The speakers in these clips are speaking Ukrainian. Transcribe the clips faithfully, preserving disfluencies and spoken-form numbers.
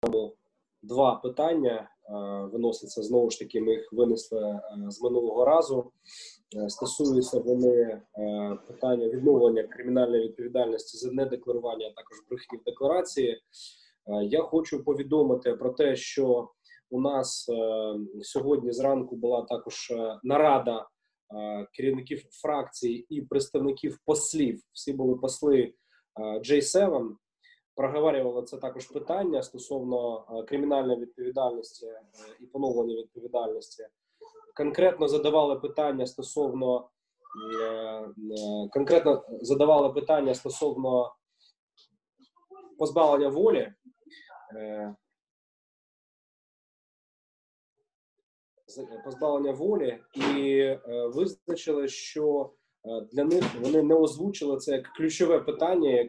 Два питання виносяться, знову ж таки, ми їх винесли з минулого разу. Стосуються вони питання відновлення кримінальної відповідальності за недекларування, а також брехні в декларації. Я хочу повідомити про те, що у нас сьогодні зранку була також нарада керівників фракцій і представників послів. Всі були посли джей севен. Проговорювали це також питання стосовно кримінальної відповідальності і поновлення відповідальності. Конкретно задавали питання стосовно конкретно задавали питання стосовно позбавлення волі. позбавлення волі і визначили, що для них вони не озвучили це як ключове питання, як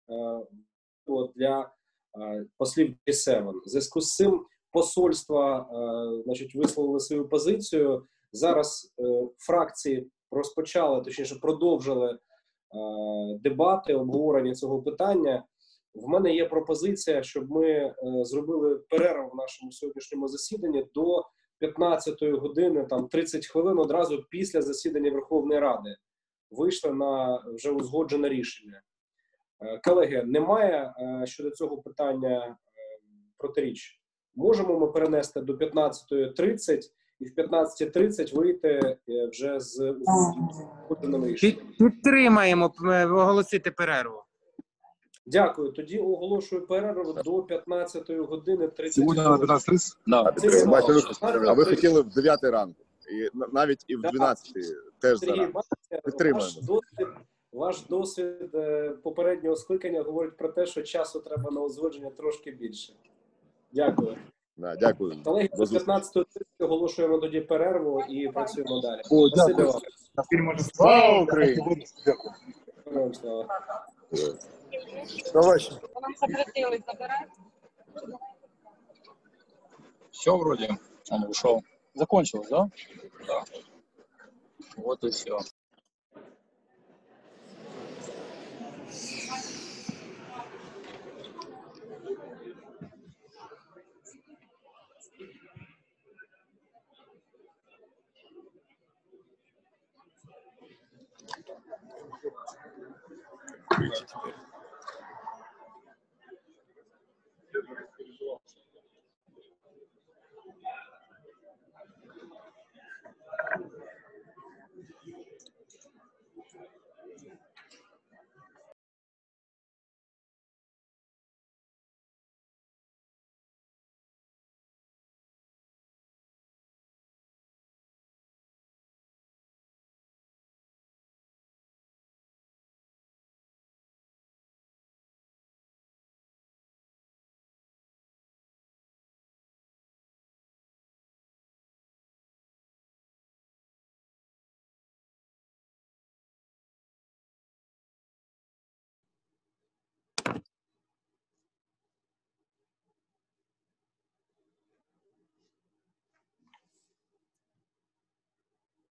для послів джей севен. В зв'язку з цим посольства, значить, висловили свою позицію. Зараз фракції розпочали, точніше продовжили дебати, обговорення цього питання. В мене є пропозиція, щоб ми зробили перерву в нашому сьогоднішньому засіданні до п'ятнадцятої години, там тридцять хвилин одразу після засідання Верховної Ради. Вийшли на вже узгоджене рішення. Колеги, немає щодо цього питання протиріч. Можемо ми перенести до п'ятнадцятої тридцять і в п'ятнадцятій тридцять вийти вже з узгодженим рішенням. Підтримаємо оголосити перерву. Дякую. Тоді оголошую перерву до п'ятнадцятої години тридцять. Сьогодні на п'ятнадцять тридцять? А ви хотіли в дев'ятій ранку. І навіть і в дванадцятій теж зараз. Підтримуємо. Ваш досвід попереднього скликання говорить про те, що часу треба на узгодження трошки більше. Дякую. Да, дякую. Колеги, до п'ятнадцятої тридцять оголошуємо тоді перерву і працюємо далі. О, дякую. Слава Україні! Дякую. Слава. Товарищи. Нам сократилось забирать. Все вроде, он ушел. Закончилось, да? Да. Вот и все.